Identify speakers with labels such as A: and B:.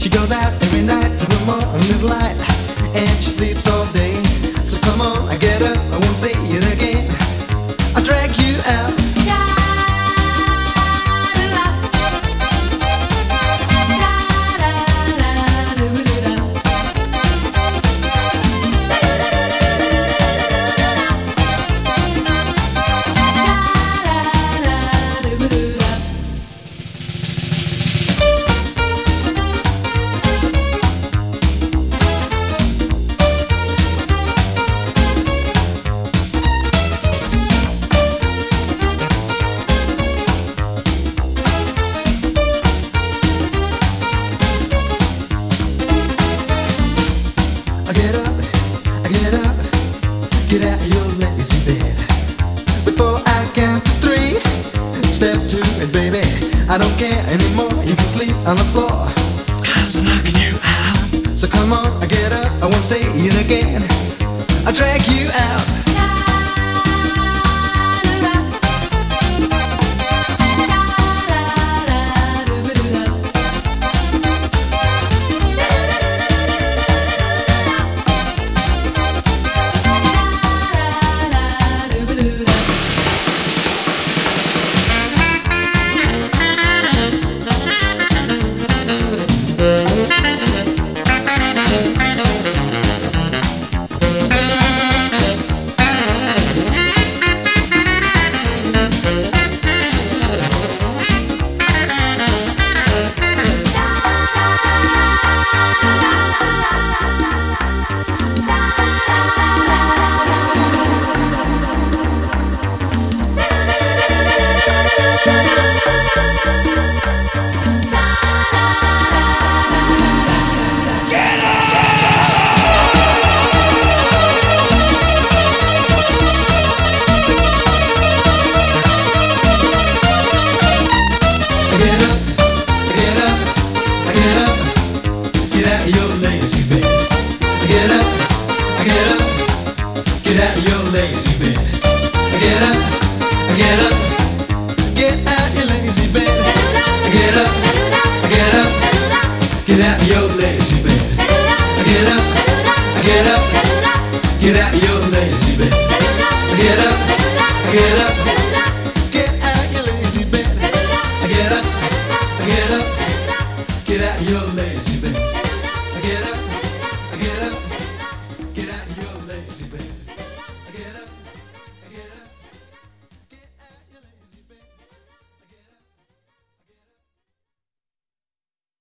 A: She goes out every night till the morning's light, and she sleeps all day. So come on, I get up, I won't say it again. I'll drag you out. Get out of your lazy bed. Before I count to three, step to it, baby. I don't care anymore, you can sleep on the floor, 'cause I'm knocking you out. So come on, I get up, I won't say it again. I'll drag you out. Lazy bed. Get up, get up, get out your lazy bed. Get up, get up, get out your lazy bed. Get up, get up, get out your lazy bed. Get up, get up, get out your lazy bed. Get up, get up, get out your lazy bed.